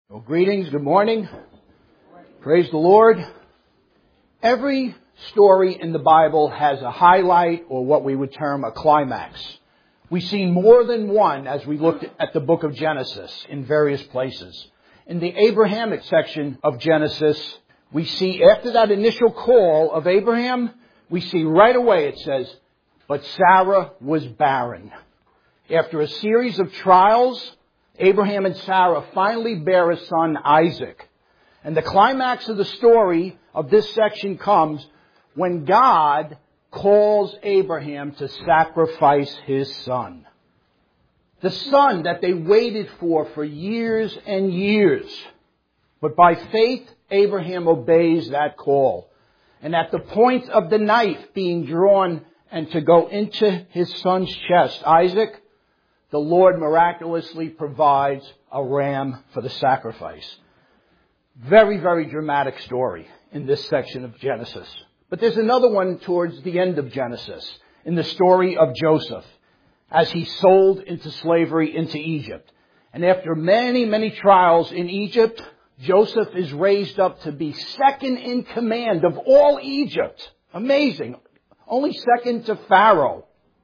Well, greetings, good morning. Praise the Lord. Every story in the Bible has a highlight or what we would term a climax. We see more than one as we looked at the book of Genesis in various places. In the Abrahamic section of Genesis, we see after that initial call of Abraham, we see right away it says, but Sarah was barren. After a series of trials, Abraham and Sarah finally bear a son, Isaac. And the climax of the story of this section comes when God calls Abraham to sacrifice his son. The son that they waited for years and years. But by faith, Abraham obeys that call. And at the point of the knife being drawn and to go into his son's chest, Isaac, the Lord miraculously provides a ram for the sacrifice. Very, very dramatic story in this section of Genesis. But there's another one towards the end of Genesis, in the story of Joseph, as he's sold into slavery into Egypt. And after many, many trials in Egypt, Joseph is raised up to be second in command of all Egypt. Amazing. Only second to Pharaoh.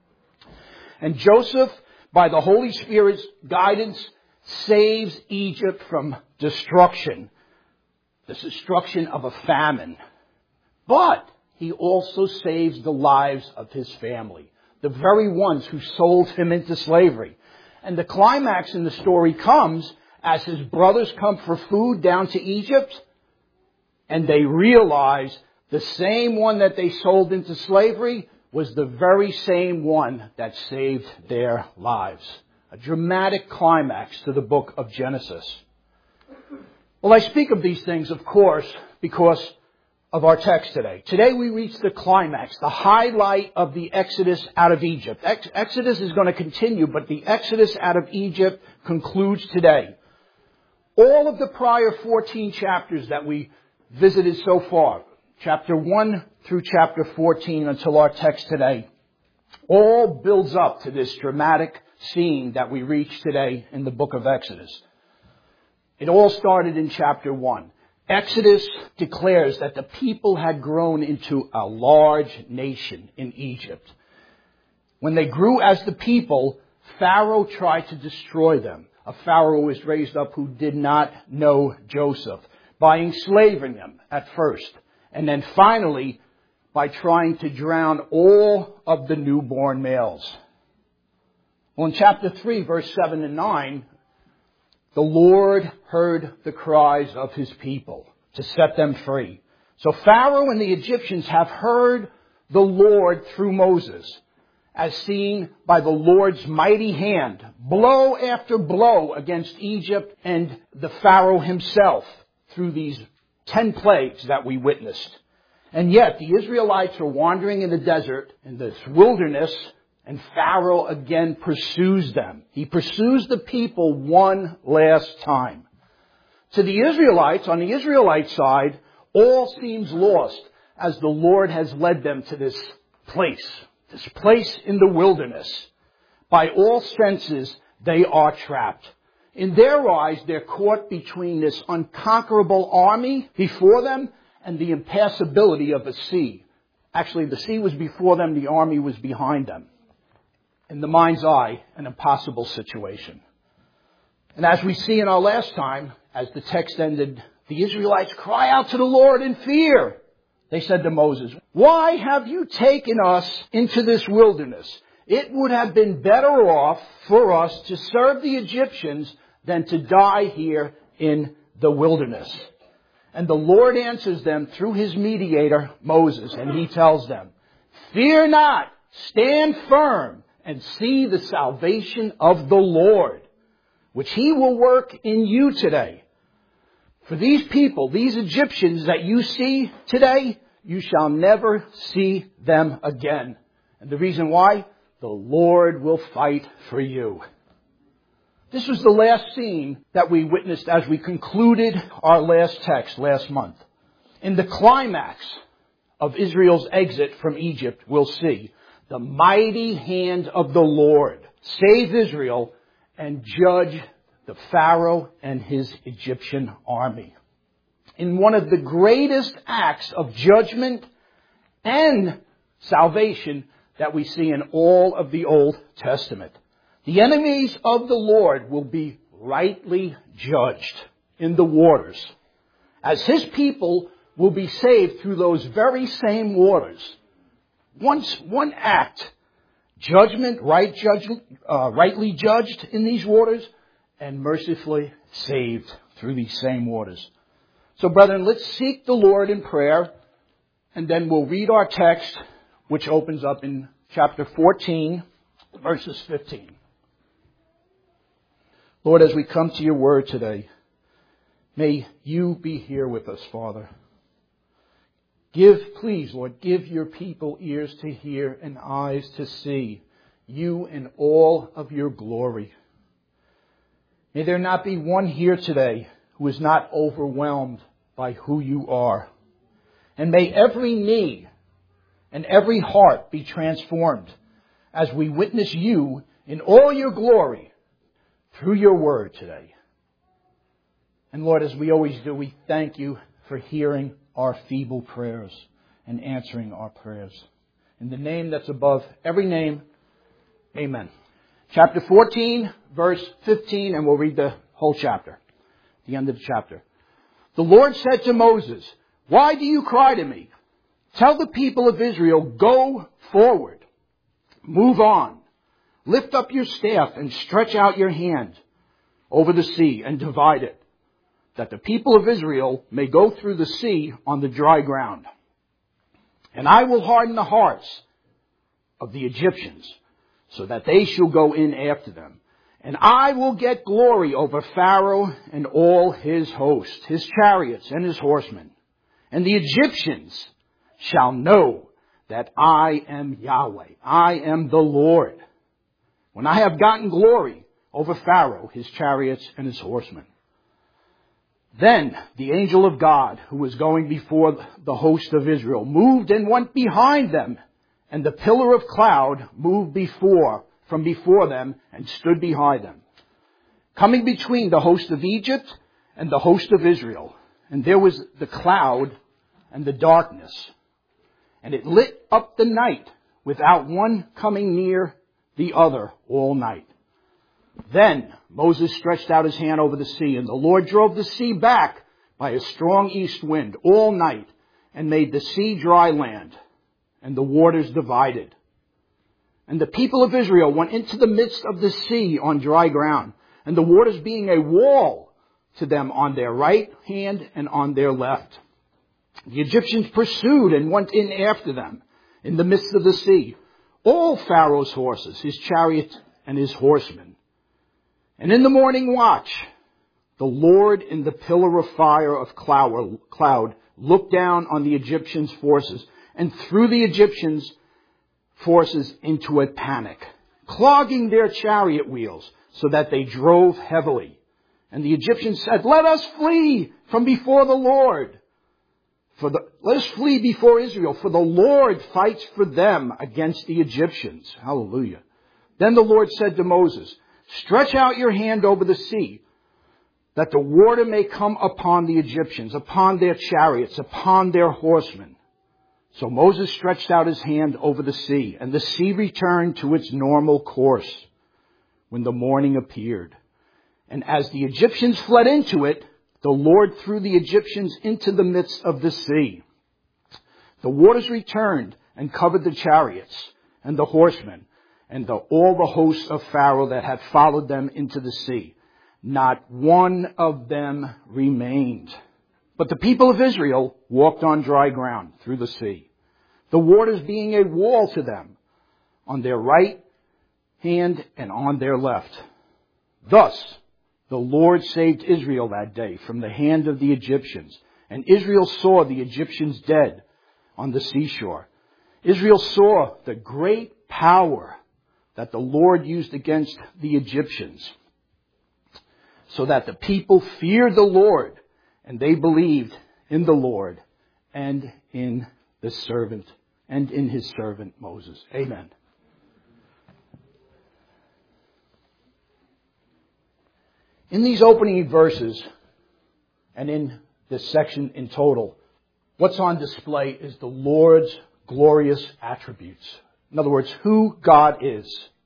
And Joseph, by the Holy Spirit's guidance, saves Egypt from destruction. The destruction of a famine. But he also saves the lives of his family. The very ones who sold him into slavery. And the climax in the story comes as his brothers come for food down to Egypt. And they realize the same one that they sold into slavery was the very same one that saved their lives. A dramatic climax to the book of Genesis. Well, I speak of these things, of course, because of our text today. Today we reach the climax, the highlight of the Exodus out of Egypt. Exodus is going to continue, but the Exodus out of Egypt concludes today. All of the prior 14 chapters that we visited so far, chapter 1 through chapter 14 until our text today, all builds up to this dramatic scene that we reach today in the book of Exodus. It all started in chapter 1. Exodus declares that the people had grown into a large nation in Egypt. When they grew as the people, Pharaoh tried to destroy them. A Pharaoh was raised up who did not know Joseph, by enslaving them at first. And then finally, by trying to drown all of the newborn males. Well, in chapter 3, verse 7 and 9, the Lord heard the cries of his people to set them free. So Pharaoh and the Egyptians have heard the Lord through Moses, as seen by the Lord's mighty hand, blow after blow against Egypt and the Pharaoh himself through these 10 plagues that we witnessed. And yet the Israelites are wandering in the desert, in this wilderness, and Pharaoh again pursues them. He pursues the people one last time. To the Israelites, on the Israelite side, all seems lost as the Lord has led them to this place in the wilderness. By all senses, they are trapped. In their eyes, they're caught between this unconquerable army before them and the impassability of a sea. Actually, the sea was before them, the army was behind them. In the mind's eye, an impossible situation. And as we see in our last time, as the text ended, the Israelites cry out to the Lord in fear. They said to Moses, "Why have you taken us into this wilderness? It would have been better off for us to serve the Egyptians than to die here in the wilderness." And the Lord answers them through his mediator, Moses, and he tells them, "Fear not, stand firm, and see the salvation of the Lord, which he will work in you today. For these people, these Egyptians that you see today, you shall never see them again." And the reason why? The Lord will fight for you. This was the last scene that we witnessed as we concluded our last text last month. In the climax of Israel's exit from Egypt, we'll see the mighty hand of the Lord save Israel and judge the to Pharaoh and his Egyptian army. In one of the greatest acts of judgment and salvation that we see in all of the Old Testament. The enemies of the Lord will be rightly judged in the waters, as his people will be saved through those very same waters. Once one act, judgment, rightly judged in these waters, and mercifully saved through these same waters. So brethren, let's seek the Lord in prayer, and then we'll read our text, which opens up in chapter 14, verses 15. Lord, as we come to your word today, may you be here with us, Father. Please, Lord, give your people ears to hear and eyes to see you in all of your glory. May there not be one here today who is not overwhelmed by who you are. And may every knee and every heart be transformed as we witness you in all your glory through your word today. And Lord, as we always do, we thank you for hearing our feeble prayers and answering our prayers. In the name that's above every name, amen. Chapter 14, verse 15, and we'll read the whole chapter, the end of the chapter. The Lord said to Moses, "Why do you cry to me? Tell the people of Israel, go forward. Move on. Lift up your staff and stretch out your hand over the sea and divide it, that the people of Israel may go through the sea on the dry ground. And I will harden the hearts of the Egyptians, so that they shall go in after them. And I will get glory over Pharaoh and all his host, his chariots and his horsemen. And the Egyptians shall know that I am Yahweh. I am the Lord, when I have gotten glory over Pharaoh, his chariots and his horsemen." Then the angel of God, who was going before the host of Israel, moved and went behind them, and the pillar of cloud moved from before them and stood behind them, coming between the host of Egypt and the host of Israel. And there was the cloud and the darkness, and it lit up the night without one coming near the other all night. Then Moses stretched out his hand over the sea, and the Lord drove the sea back by a strong east wind all night, and made the sea dry land, and the waters divided. And the people of Israel went into the midst of the sea on dry ground, and the waters being a wall to them on their right hand and on their left. The Egyptians pursued and went in after them in the midst of the sea, all Pharaoh's horses, his chariots, and his horsemen. And in the morning watch, the Lord in the pillar of fire of cloud looked down on the Egyptians' forces and threw the Egyptians' forces into a panic, clogging their chariot wheels so that they drove heavily. And the Egyptians said, "Let us flee from before the Lord. Let us flee before Israel, for the Lord fights for them against the Egyptians." Hallelujah. Then the Lord said to Moses, "Stretch out your hand over the sea, that the water may come upon the Egyptians, upon their chariots, upon their horsemen." So Moses stretched out his hand over the sea, and the sea returned to its normal course when the morning appeared. And as the Egyptians fled into it, the Lord threw the Egyptians into the midst of the sea. The waters returned and covered the chariots and the horsemen and all the hosts of Pharaoh that had followed them into the sea. Not one of them remained. But the people of Israel walked on dry ground through the sea, the waters being a wall to them on their right hand and on their left. Thus the Lord saved Israel that day from the hand of the Egyptians. And Israel saw the Egyptians dead on the seashore. Israel saw the great power that the Lord used against the Egyptians, so that the people feared the Lord, and they believed in the Lord and in his servant Moses. Amen. In these opening verses, and in this section in total, what's on display is the Lord's glorious attributes. In other words, who God is.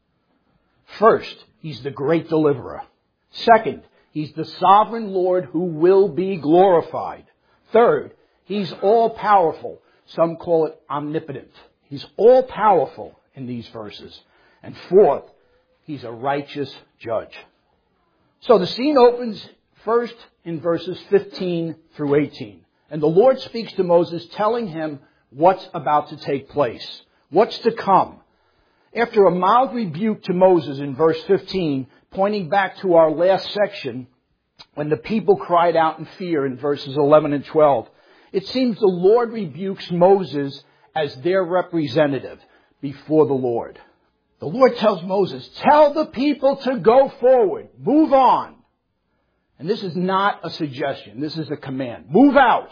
First, He's the great deliverer. Second, He's the sovereign Lord who will be glorified. Third, He's all-powerful. Some call it omnipotent. He's all-powerful in these verses. And fourth, He's a righteous judge. So the scene opens first in verses 15 through 18. And the Lord speaks to Moses, telling him what's about to take place, what's to come. After a mild rebuke to Moses in verse 15, pointing back to our last section, when the people cried out in fear in verses 11 and 12, it seems the Lord rebukes Moses as their representative before the Lord. The Lord tells Moses, tell the people to go forward, move on. And this is not a suggestion, this is a command. Move out.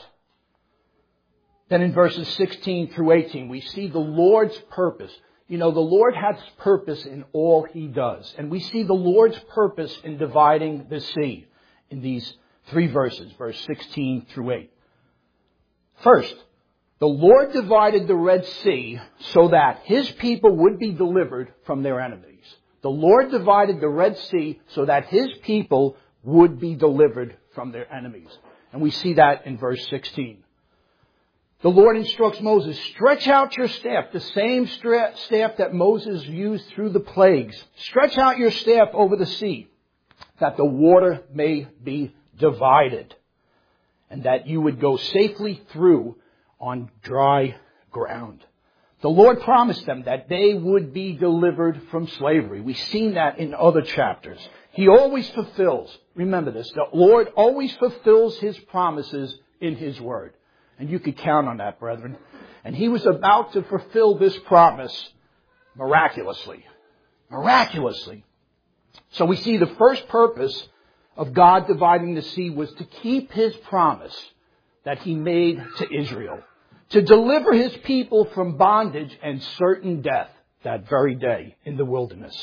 Then in verses 16 through 18, we see the Lord's purpose. You know, the Lord has purpose in all He does. And we see the Lord's purpose in dividing the sea in these three verses, verse 16 through 8. First, the Lord divided the Red Sea so that His people would be delivered from their enemies. The Lord divided the Red Sea so that His people would be delivered from their enemies. And we see that in verse 16. The Lord instructs Moses, stretch out your staff, the same staff that Moses used through the plagues. Stretch out your staff over the sea, that the water may be divided, and that you would go safely through on dry ground. The Lord promised them that they would be delivered from slavery. We've seen that in other chapters. He always fulfills. Remember this. The Lord always fulfills His promises in His Word. And you could count on that, brethren. And He was about to fulfill this promise miraculously. Miraculously. So we see the first purpose of God dividing the sea was to keep His promise that He made to Israel. To deliver His people from bondage and certain death that very day in the wilderness.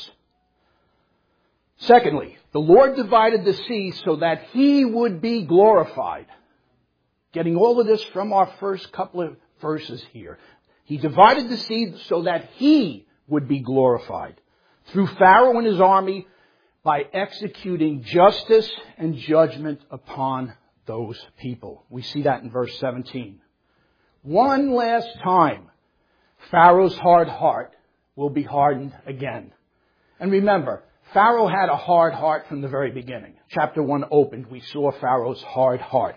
Secondly, the Lord divided the sea so that He would be glorified. Getting all of this from our first couple of verses here. He divided the sea so that He would be glorified through Pharaoh and his army by executing justice and judgment upon those people. We see that in verse 17. One last time, Pharaoh's hard heart will be hardened again. And remember, Pharaoh had a hard heart from the very beginning. Chapter 1 opened, we saw Pharaoh's hard heart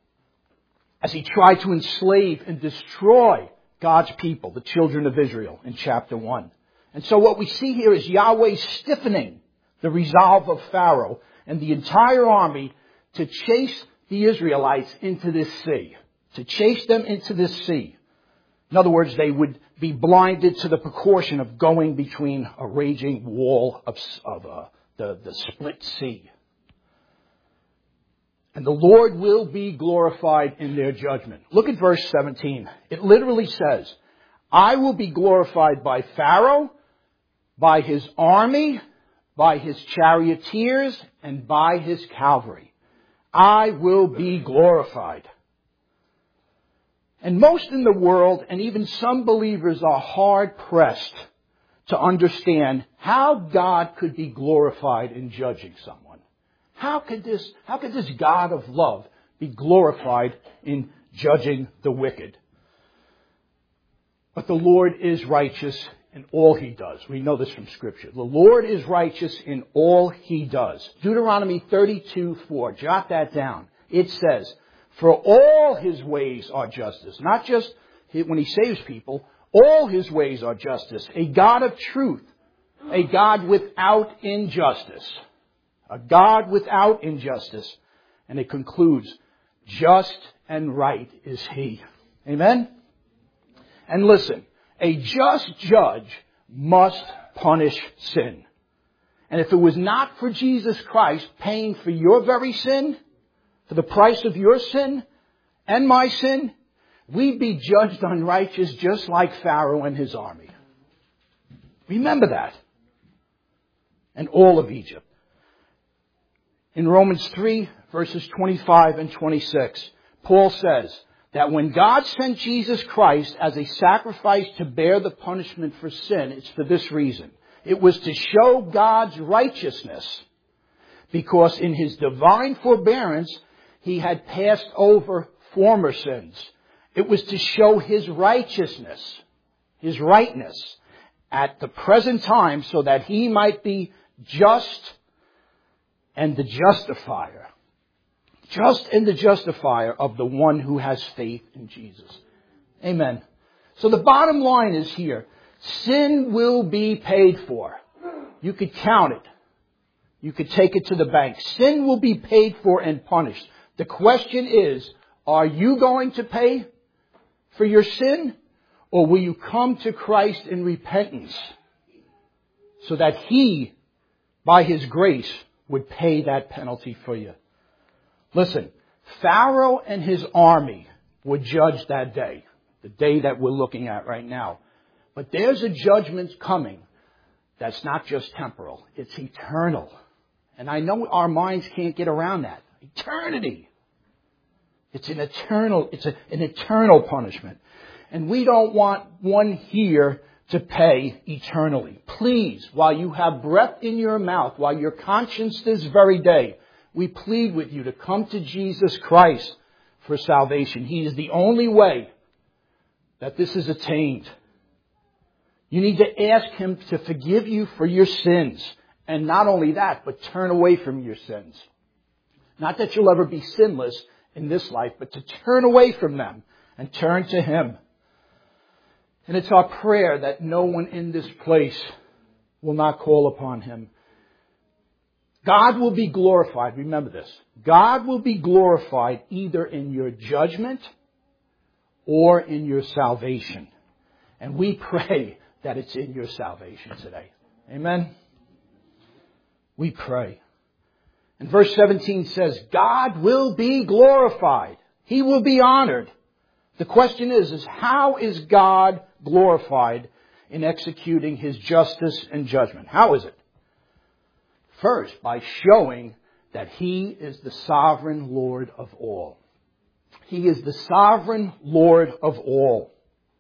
as he tried to enslave and destroy God's people, the children of Israel, in chapter 1. And so what we see here is Yahweh stiffening the resolve of Pharaoh and the entire army to chase the Israelites into this sea. To chase them into this sea. In other words, they would be blinded to the precaution of going between a raging wall of the split sea. And the Lord will be glorified in their judgment. Look at verse 17. It literally says, I will be glorified by Pharaoh, by his army, by his charioteers, and by his cavalry. I will be glorified. And most in the world, and even some believers, are hard-pressed to understand how God could be glorified in judging someone. How could this God of love be glorified in judging the wicked? But the Lord is righteous in all He does. We know this from Scripture. The Lord is righteous in all He does. Deuteronomy 32:4. Jot that down. It says, for all His ways are justice. Not just when He saves people. All His ways are justice. A God of truth. A God without injustice. A God without injustice. And it concludes, just and right is He. Amen? And listen, a just judge must punish sin. And if it was not for Jesus Christ paying for your very sin, for the price of your sin and my sin, we'd be judged unrighteous just like Pharaoh and his army. Remember that. And all of Egypt. In Romans 3, verses 25 and 26, Paul says that when God sent Jesus Christ as a sacrifice to bear the punishment for sin, it's for this reason. It was to show God's righteousness, because in His divine forbearance, He had passed over former sins. It was to show His righteousness, His rightness at the present time, so that He might be just and the justifier. Just and the justifier of the one who has faith in Jesus. Amen. So the bottom line is here. Sin will be paid for. You could count it. You could take it to the bank. Sin will be paid for and punished. The question is, are you going to pay for your sin? Or will you come to Christ in repentance so that He, by His grace, would pay that penalty for you? Listen, Pharaoh and his army would judge that day, the day that we're looking at right now. But there's a judgment coming that's not just temporal, it's eternal. And I know our minds can't get around that. Eternity. It's an eternal punishment. And we don't want one here to pay eternally. Please, while you have breath in your mouth, while you're conscious this very day, we plead with you to come to Jesus Christ for salvation. He is the only way that this is attained. You need to ask Him to forgive you for your sins. And not only that, but turn away from your sins. Not that you'll ever be sinless in this life, but to turn away from them and turn to Him. And it's our prayer that no one in this place will not call upon Him. God will be glorified. Remember this. God will be glorified either in your judgment or in your salvation. And we pray that it's in your salvation today. Amen? We pray. And verse 17 says, God will be glorified. He will be honored. The question is how is God glorified in executing His justice and judgment? How is it? First, by showing that He is the sovereign Lord of all. He is the sovereign Lord of all.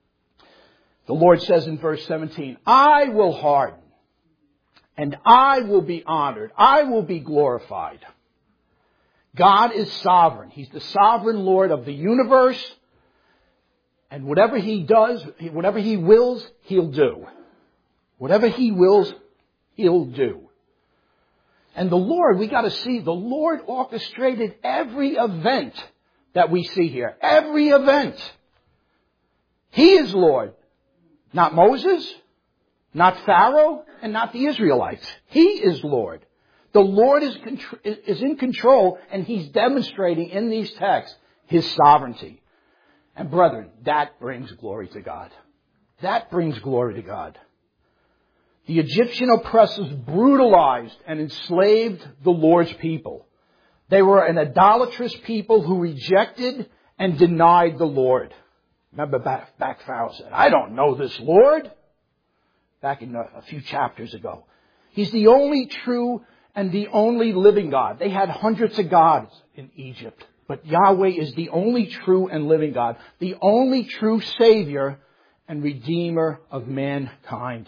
The Lord says in verse 17, I will harden, and I will be honored. I will be glorified. God is sovereign. He's the sovereign Lord of the universe. And whatever He does, whatever He wills, He'll do. Whatever He wills, He'll do. And the Lord, we got to see, the Lord orchestrated every event that we see here. Every event. He is Lord. Not Moses, not Pharaoh, and not the Israelites. He is Lord. The Lord is in control, and He's demonstrating in these texts His sovereignty. And brethren, that brings glory to God. That brings glory to God. The Egyptian oppressors brutalized and enslaved the Lord's people. They were an idolatrous people who rejected and denied the Lord. Remember back Pharaoh said, I don't know this Lord. Back in a few chapters ago. He's the only true and the only living God. They had hundreds of gods in Egypt. But Yahweh is the only true and living God. The only true Savior and Redeemer of mankind.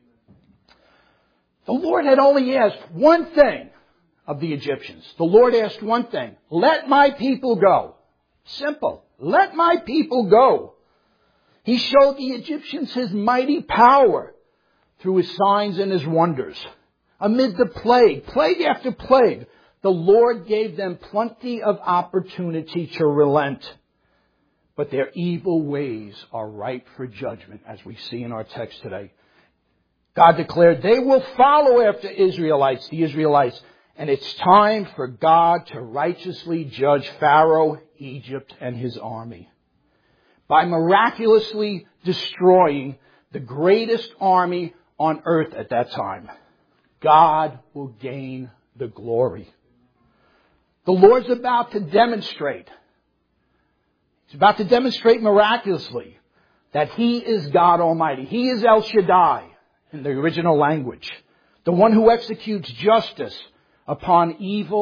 The Lord had only asked one thing of the Egyptians. The Lord asked one thing. Let my people go. Simple. Let my people go. He showed the Egyptians His mighty power through His signs and His wonders. Amid the plague after plague, the Lord gave them plenty of opportunity to relent. But their evil ways are ripe for judgment, as we see in our text today. God declared they will follow after the Israelites, and it's time for God to righteously judge Pharaoh, Egypt, and his army. By miraculously destroying the greatest army on earth at that time, God will gain the glory. The Lord's about to demonstrate. He's about to demonstrate miraculously that He is God Almighty. He is El Shaddai in the original language. The one who executes justice upon evil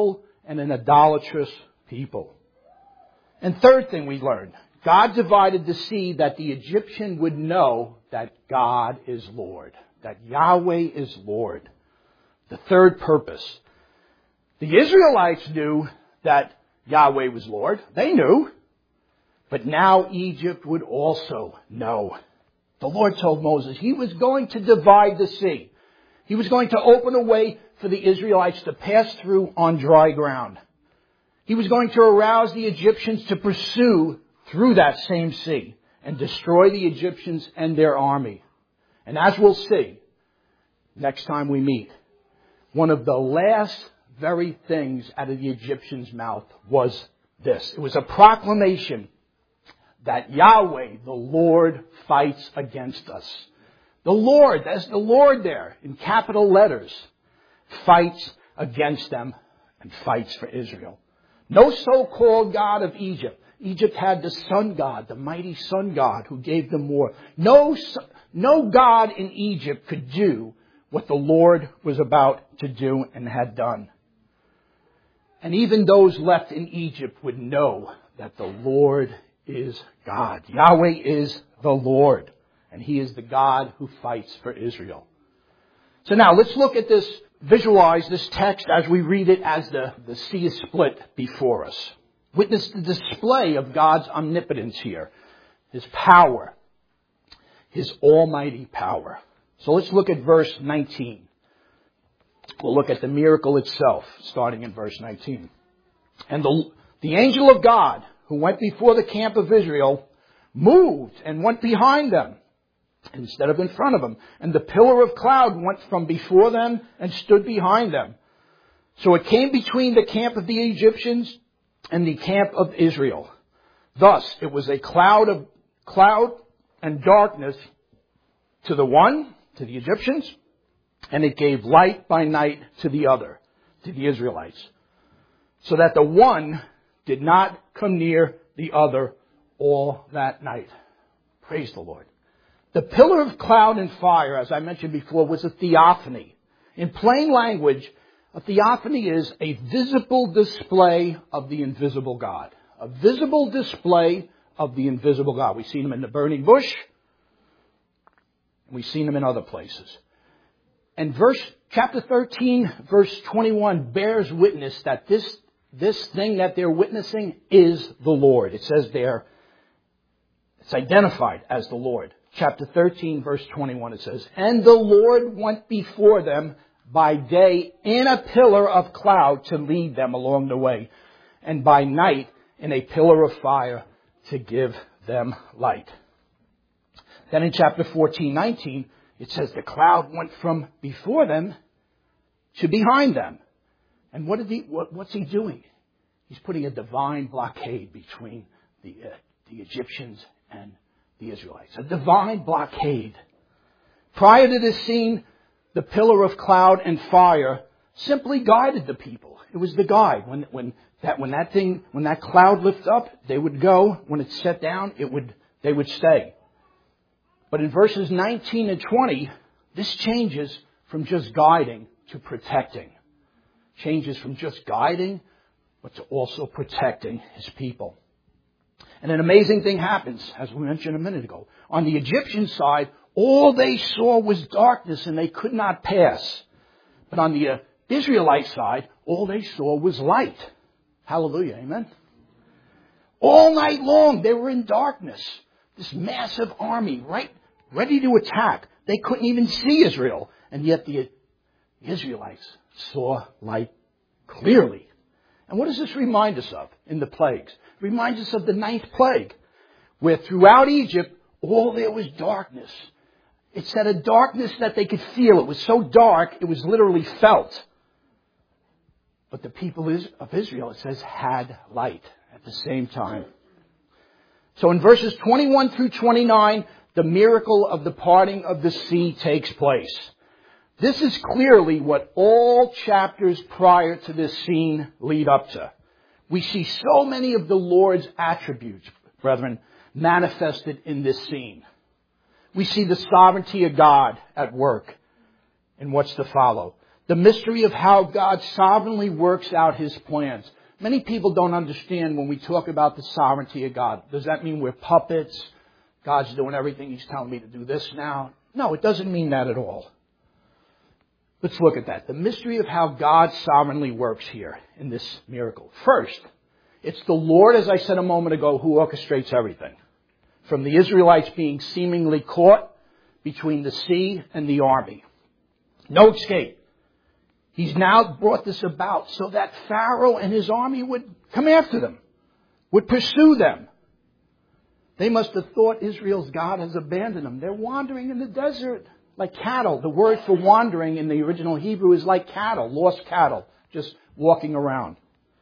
and an idolatrous people. And third thing we learned, God divided the sea that the Egyptian would know that God is Lord, that Yahweh is Lord. The third purpose. The Israelites knew that Yahweh was Lord. They knew. But now Egypt would also know. The Lord told Moses He was going to divide the sea. He was going to open a way for the Israelites to pass through on dry ground. He was going to arouse the Egyptians to pursue through that same sea and destroy the Egyptians and their army. And as we'll see next time we meet, one of the last very things out of the Egyptians' mouth was this. It was a proclamation that Yahweh, the Lord, fights against us. The Lord, that's the Lord there in capital letters, fights against them and fights for Israel. No so-called God of Egypt. Egypt had the sun god, the mighty sun god who gave them war. No God in Egypt could do what the Lord was about to do and had done. And even those left in Egypt would know that the Lord is God. Yahweh is the Lord. And He is the God who fights for Israel. So now let's look at this, visualize this text as we read it as the sea is split before us. Witness the display of God's omnipotence here. His power. His almighty power. So let's look at verse 19. We'll look at the miracle itself, starting in verse 19. And the angel of God, who went before the camp of Israel, moved and went behind them, instead of in front of them. And the pillar of cloud went from before them and stood behind them. So it came between the camp of the Egyptians and the camp of Israel. Thus, it was a cloud and darkness to the one, to the Egyptians, and it gave light by night to the other, to the Israelites, so that the one did not come near the other all that night. Praise the Lord. The pillar of cloud and fire, as I mentioned before, was a theophany. In plain language, a theophany is a visible display of the invisible God. A visible display of the invisible God. We've seen Him in the burning bush. We've seen Him in other places. And chapter 13, verse 21 bears witness that this thing that they're witnessing is the Lord. It says there, it's identified as the Lord. Chapter 13, verse 21, it says, and the Lord went before them by day in a pillar of cloud to lead them along the way, and by night in a pillar of fire to give them light. Then in chapter 14, 19, it says the cloud went from before them to behind them. And what's He doing? He's putting a divine blockade between the Egyptians and the Israelites. A divine blockade. Prior to this scene, the pillar of cloud and fire simply guided the people. It was the guide. When that cloud lifted up, they would go. When it set down, they would stay. But in verses 19 and 20, this changes from just guiding to protecting. Changes from just guiding, but to also protecting His people. And an amazing thing happens, as we mentioned a minute ago. On the Egyptian side, all they saw was darkness and they could not pass. But on the Israelite side, all they saw was light. Hallelujah, amen? All night long, they were in darkness. This massive army, right, ready to attack. They couldn't even see Israel. And yet the Israelites saw light clearly. And what does this remind us of in the plagues? It reminds us of the 9th plague, where throughout Egypt, all there was darkness. It said a darkness that they could feel. It was so dark, it was literally felt. But the people of Israel, it says, had light at the same time. So in verses 21 through 29, the miracle of the parting of the sea takes place. This is clearly what all chapters prior to this scene lead up to. We see so many of the Lord's attributes, brethren, manifested in this scene. We see the sovereignty of God at work in what's to follow. The mystery of how God sovereignly works out His plans. Many people don't understand when we talk about the sovereignty of God. Does that mean we're puppets? God's doing everything. He's telling me to do this now. No, it doesn't mean that at all. Let's look at that. The mystery of how God sovereignly works here in this miracle. First, it's the Lord, as I said a moment ago, who orchestrates everything. From the Israelites being seemingly caught between the sea and the army. No escape. He's now brought this about so that Pharaoh and his army would come after them, would pursue them. They must have thought Israel's God has abandoned them. They're wandering in the desert like cattle. The word for wandering in the original Hebrew is like cattle, lost cattle, just walking around.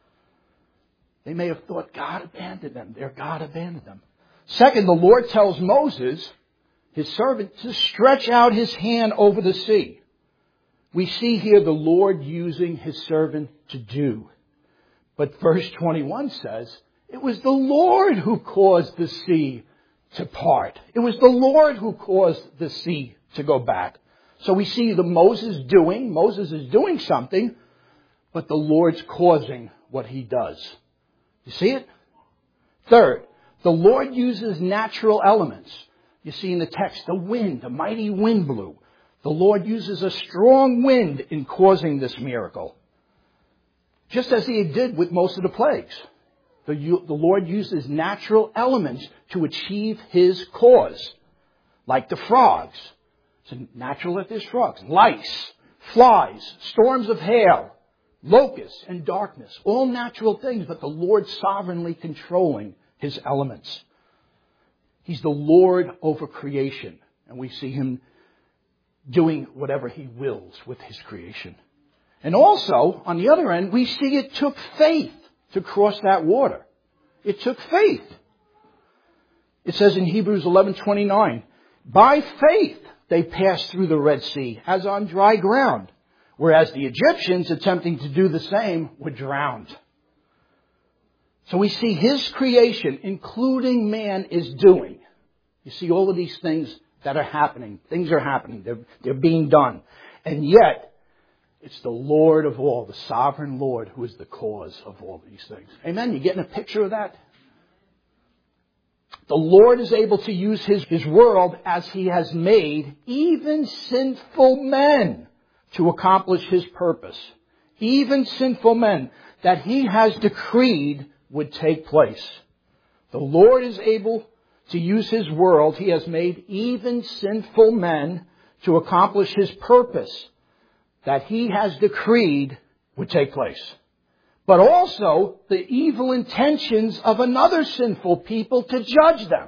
They may have thought God abandoned them. Their God abandoned them. Second, the Lord tells Moses, His servant, to stretch out His hand over the sea. We see here the Lord using His servant to do. But verse 21 says, it was the Lord who caused the sea to part. It was the Lord who caused the sea to go back. So we see Moses is doing something, but the Lord's causing what He does. You see it? Third, the Lord uses natural elements. You see in the text, the wind, a mighty wind blew. The Lord uses a strong wind in causing this miracle. Just as He did with most of the plagues. The Lord uses natural elements to achieve His cause. Like the frogs. It's natural that there's frogs. Lice, flies, storms of hail, locusts, and darkness. All natural things, but the Lord sovereignly controlling His elements. He's the Lord over creation. And we see Him doing whatever He wills with His creation. And also, on the other end, we see it took faith to cross that water. It took faith. It says in Hebrews 11:29, by faith they passed through the Red Sea as on dry ground, whereas the Egyptians attempting to do the same were drowned. So we see His creation, including man, is doing. You see all of these things that are happening. Things are happening. They're being done. And yet, it's the Lord of all, the sovereign Lord, who is the cause of all these things. Amen? You getting a picture of that? The Lord is able to use His world as He has made even sinful men to accomplish His purpose. Even sinful men that He has decreed would take place. The Lord is able to use His world He has made even sinful men to accomplish His purpose that He has decreed would take place. But also the evil intentions of another sinful people to judge them.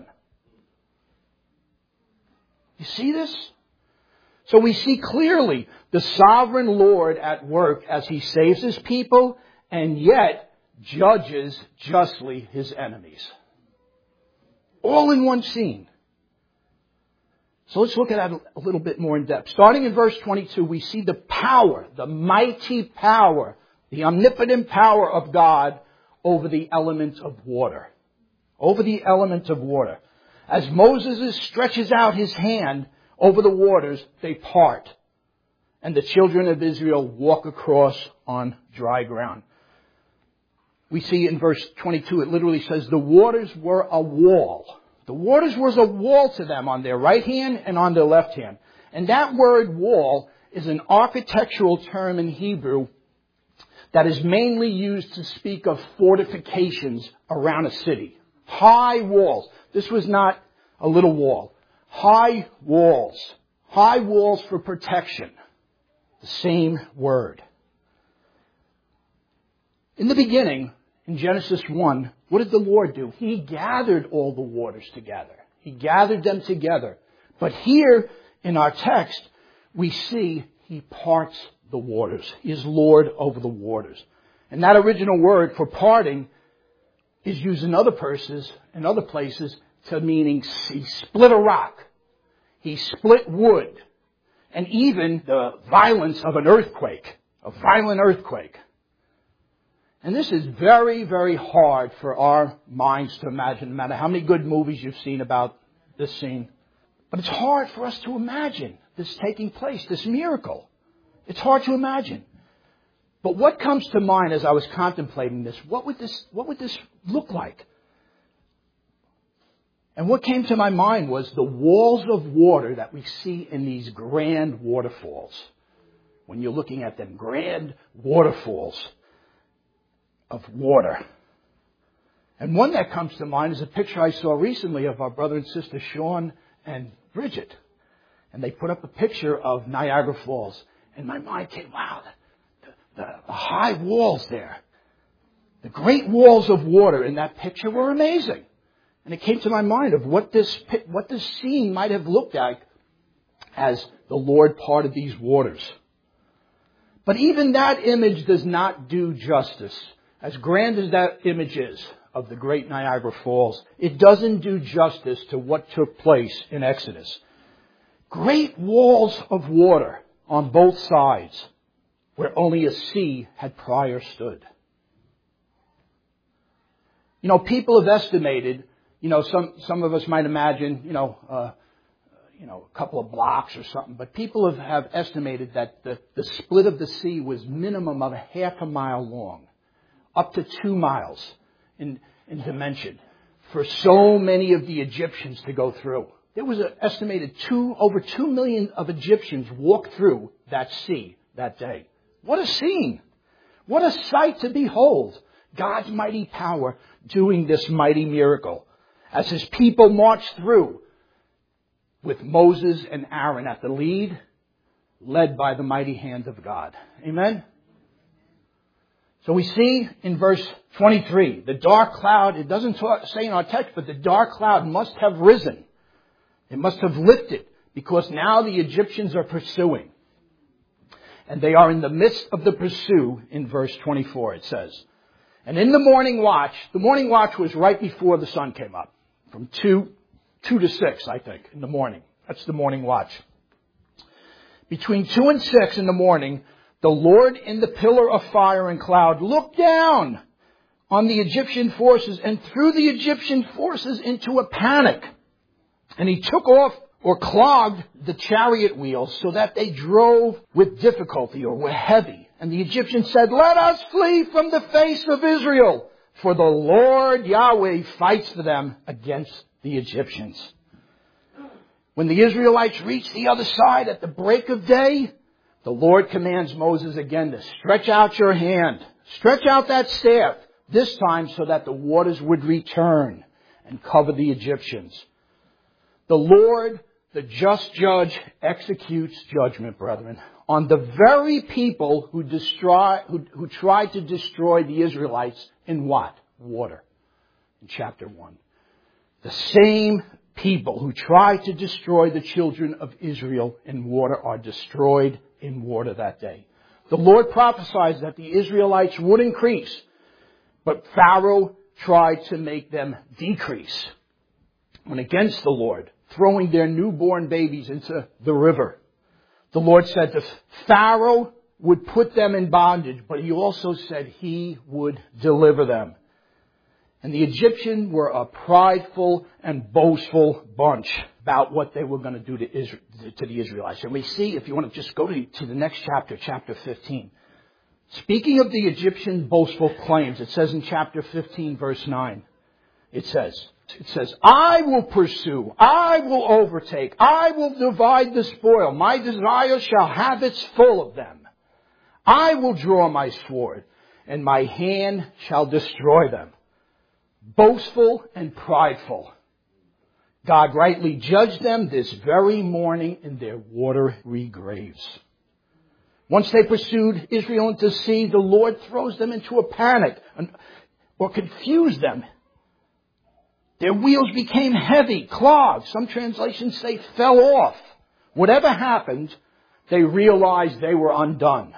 You see this? So we see clearly the sovereign Lord at work as He saves His people and yet judges justly His enemies. All in one scene. So let's look at that a little bit more in depth. Starting in verse 22, we see the power, the mighty power, the omnipotent power of God over the element of water. Over the element of water. As Moses stretches out his hand over the waters, they part. And the children of Israel walk across on dry ground. We see in verse 22, it literally says, the waters were a wall. The waters was a wall to them on their right hand and on their left hand. And that word wall is an architectural term in Hebrew that is mainly used to speak of fortifications around a city. High walls. This was not a little wall. High walls. High walls for protection. The same word. In the beginning, in Genesis 1, what did the Lord do? He gathered all the waters together. He gathered them together. But here in our text, we see He parts the waters. He is Lord over the waters. And that original word for parting is used in other places to meaning He split a rock. He split wood. And even the violence of an earthquake. A violent earthquake. And this is very, very hard for our minds to imagine, no matter how many good movies you've seen about this scene. But it's hard for us to imagine this taking place, this miracle. It's hard to imagine. But what comes to mind as I was contemplating this, what would this look like? And what came to my mind was the walls of water that we see in these grand waterfalls. When you're looking at them grand waterfalls of water. And one that comes to mind is a picture I saw recently of our brother and sister Sean and Bridget. And they put up a picture of Niagara Falls. And my mind came, wow, the high walls there. The great walls of water in that picture were amazing. And it came to my mind of what this scene might have looked like as the Lord parted these waters. But even that image does not do justice. As grand as that image is of the great Niagara Falls, it doesn't do justice to what took place in Exodus. Great walls of water on both sides where only a sea had prior stood. You know, people have estimated, some of us might imagine, a couple of blocks or something, but people have estimated that the split of the sea was minimum of a half a mile long, up to 2 miles in dimension, for so many of the Egyptians to go through. There was an estimated over 2 million of Egyptians walked through that sea that day. What a scene! What a sight to behold! God's mighty power doing this mighty miracle as His people marched through with Moses and Aaron at the lead, led by the mighty hand of God. Amen? So we see in verse 23, the dark cloud, it doesn't say in our text, but the dark cloud must have risen. It must have lifted because now the Egyptians are pursuing. And they are in the midst of the pursuit in verse 24, it says. And in the morning watch was right before the sun came up, from 2 to 6, I think, in the morning. That's the morning watch. Between 2 and 6 in the morning, the Lord in the pillar of fire and cloud looked down on the Egyptian forces and threw the Egyptian forces into a panic. And He took off or clogged the chariot wheels so that they drove with difficulty or were heavy. And the Egyptians said, "Let us flee from the face of Israel, for the Lord Yahweh fights for them against the Egyptians." When the Israelites reached the other side at the break of day, the Lord commands Moses again to stretch out your hand. Stretch out that staff, this time so that the waters would return and cover the Egyptians. The Lord, the just judge, executes judgment, brethren, on the very people who tried to destroy the Israelites in what? Water. In chapter 1. The same people who tried to destroy the children of Israel in water are destroyed in water that day. The Lord prophesies that the Israelites would increase, but Pharaoh tried to make them decrease. Went against the Lord, throwing their newborn babies into the river. The Lord said that Pharaoh would put them in bondage, but He also said He would deliver them. And the Egyptians were a prideful and boastful bunch about what they were going to do to the Israelites. And we see, if you want to just go to the next chapter, chapter 15. Speaking of the Egyptian boastful claims, it says in chapter 15, verse 9, it says, "I will pursue, I will overtake, I will divide the spoil. My desire shall have its full of them. I will draw my sword, and my hand shall destroy them." Boastful and prideful. God rightly judged them this very morning in their watery graves. Once they pursued Israel into the sea, the Lord throws them into a panic or confused them. Their wheels became heavy, clogged. Some translations say fell off. Whatever happened, they realized they were undone.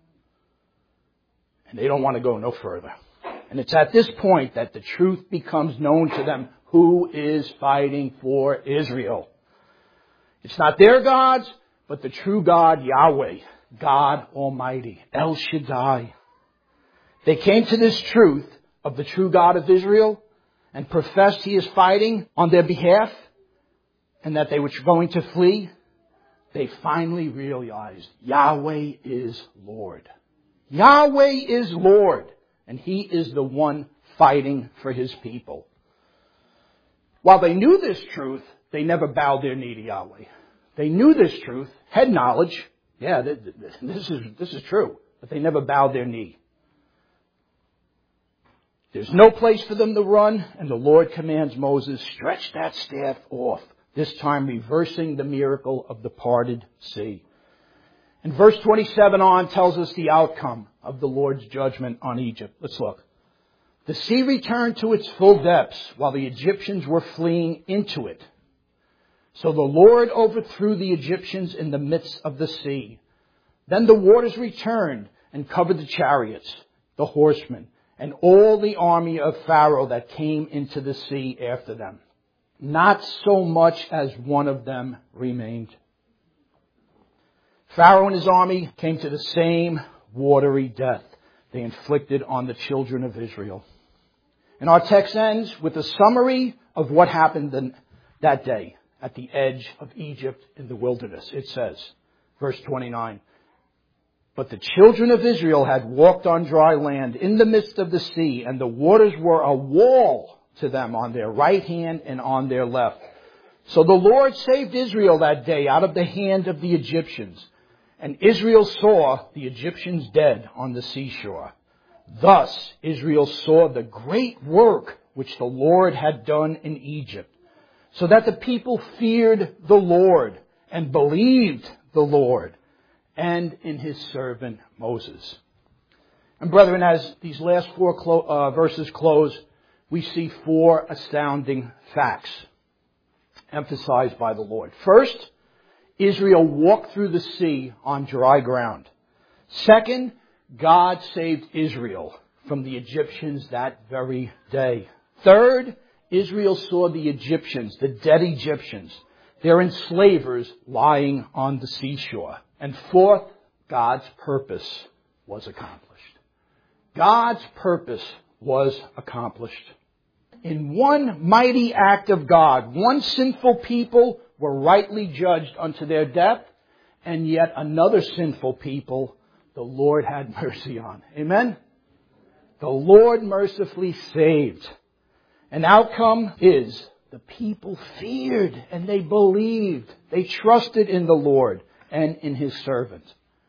And they don't want to go no further. And it's at this point that the truth becomes known to them who is fighting for Israel. It's not their gods, but the true God, Yahweh, God Almighty, El Shaddai. They came to this truth of the true God of Israel and professed He is fighting on their behalf and that they were going to flee. they finally realized Yahweh is Lord. Yahweh is Lord, and He is the one fighting for His people. While they knew this truth, they never bowed their knee to Yahweh. They knew this truth, had knowledge. Yeah, this is true. But they never bowed their knee. There's no place for them to run, and the Lord commands Moses, stretch that staff off, this time reversing the miracle of the parted sea. And verse 27 on tells us the outcome of the Lord's judgment on Egypt. Let's look. The sea returned to its full depths while the Egyptians were fleeing into it. So the Lord overthrew the Egyptians in the midst of the sea. Then the waters returned and covered the chariots, the horsemen, and all the army of Pharaoh that came into the sea after them. Not so much as one of them remained. Pharaoh and his army came to the same watery death they inflicted on the children of Israel. And our text ends with a summary of what happened that day at the edge of Egypt in the wilderness. It says, verse 29, but the children of Israel had walked on dry land in the midst of the sea, and the waters were a wall to them on their right hand and on their left. So the Lord saved Israel that day out of the hand of the Egyptians. And Israel saw the Egyptians dead on the seashore. Thus Israel saw the great work which the Lord had done in Egypt, so that the people feared the Lord and believed the Lord and in His servant Moses. And brethren, as these last four verses close, we see four astounding facts emphasized by the Lord. First, Israel walked through the sea on dry ground. Second, God saved Israel from the Egyptians that very day. Third, Israel saw the Egyptians, the dead Egyptians, their enslavers lying on the seashore. And fourth, God's purpose was accomplished. God's purpose was accomplished. In one mighty act of God, one sinful people were rightly judged unto their death, and yet another sinful people the Lord had mercy on. Amen? The Lord mercifully saved. An outcome is the people feared and they believed. They trusted in the Lord and in His servant.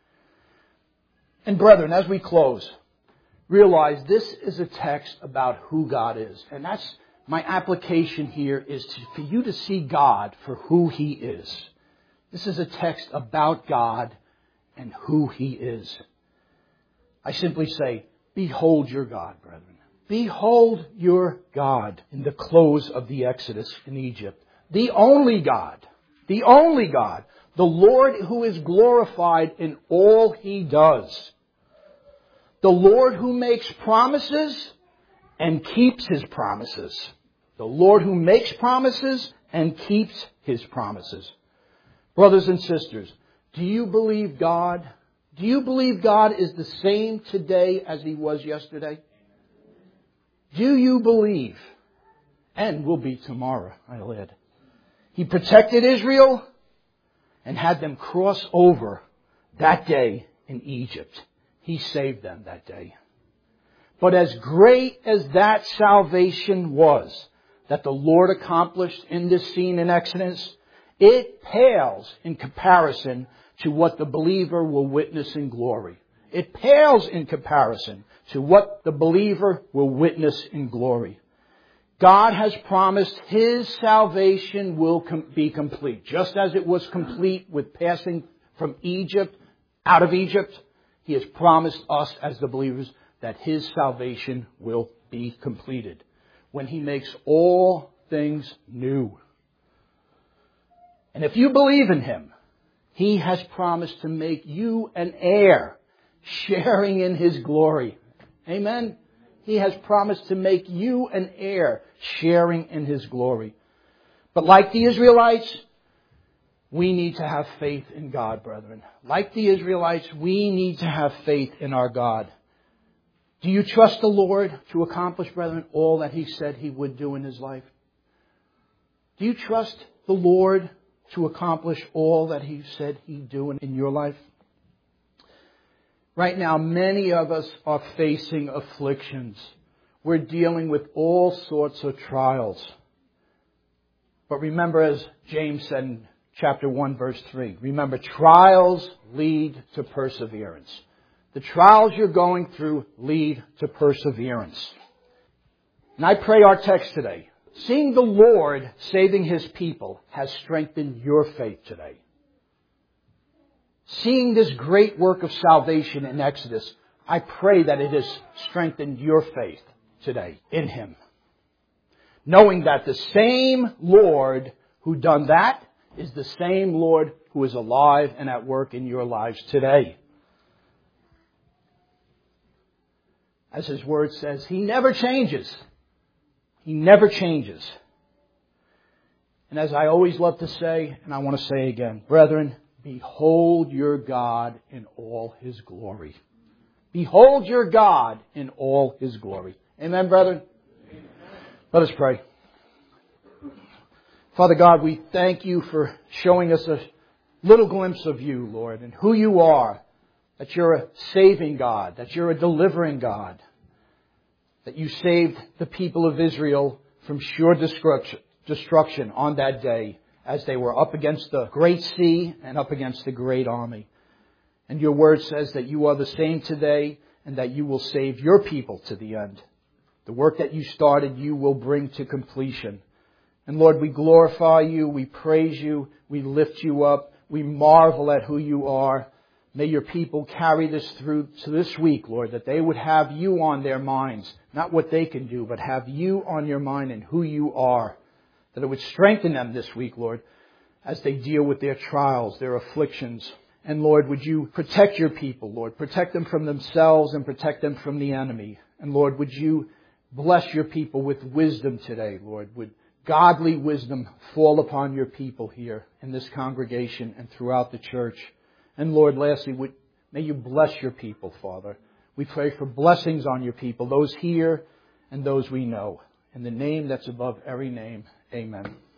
And brethren, as we close, realize this is a text about who God is. And that's my application here is for you to see God for who He is. This is a text about God and who He is. I simply say, behold your God, brethren. Behold your God in the close of the Exodus in Egypt. The only God. The only God. The Lord who is glorified in all He does. The Lord who makes promises and keeps His promises. The Lord who makes promises and keeps His promises. Brothers and sisters, do you believe God? Do you believe God is the same today as He was yesterday? Do you believe? And will be tomorrow, I'll add. He protected Israel and had them cross over that day in Egypt. He saved them that day. But as great as that salvation was that the Lord accomplished in this scene in Exodus, it pales in comparison to what the believer will witness in glory. It pales in comparison to what the believer will witness in glory. God has promised His salvation will be complete. Just as it was complete with passing from Egypt, out of Egypt, He has promised us as the believers that His salvation will be completed when He makes all things new. And if you believe in Him, He has promised to make you an heir, sharing in His glory. Amen? He has promised to make you an heir, sharing in His glory. But like the Israelites, we need to have faith in God, brethren. Like the Israelites, we need to have faith in our God. Do you trust the Lord to accomplish, brethren, all that He said He would do in His life? Do you trust the Lord to accomplish all that He said He'd do in your life? Right now, many of us are facing afflictions. We're dealing with all sorts of trials. But remember, as James said in chapter 1, verse 3, remember, trials lead to perseverance. The trials you're going through lead to perseverance. And I pray our text today, seeing the Lord saving His people, has strengthened your faith today. Seeing this great work of salvation in Exodus, I pray that it has strengthened your faith today in Him. Knowing that the same Lord who done that is the same Lord who is alive and at work in your lives today. As His Word says, He never changes. He never changes. And as I always love to say, and I want to say again, brethren, behold your God in all His glory. Behold your God in all His glory. Amen, brethren? Amen. Let us pray. Father God, we thank You for showing us a little glimpse of You, Lord, and who You are. That You're a saving God, that You're a delivering God, that You saved the people of Israel from sure destruction on that day as they were up against the great sea and up against the great army. And Your Word says that You are the same today and that You will save Your people to the end. The work that You started, You will bring to completion. And Lord, we glorify You, we praise You, we lift You up, we marvel at who You are. May Your people carry this through to this week, Lord, that they would have You on their minds. Not what they can do, but have You on your mind and who You are. That it would strengthen them this week, Lord, as they deal with their trials, their afflictions. And Lord, would You protect Your people, Lord. Protect them from themselves and protect them from the enemy. And Lord, would You bless Your people with wisdom today, Lord. Would godly wisdom fall upon Your people here in this congregation and throughout the church. And Lord, lastly, may You bless Your people, Father. We pray for blessings on Your people, those here and those we know. In the name that's above every name, amen.